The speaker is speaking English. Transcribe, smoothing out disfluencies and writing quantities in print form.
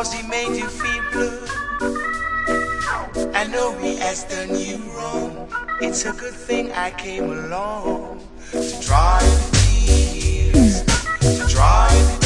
cause he made you feel blue. I know he has done you wrong. It's a good thing I came along to dry the tears, to dry the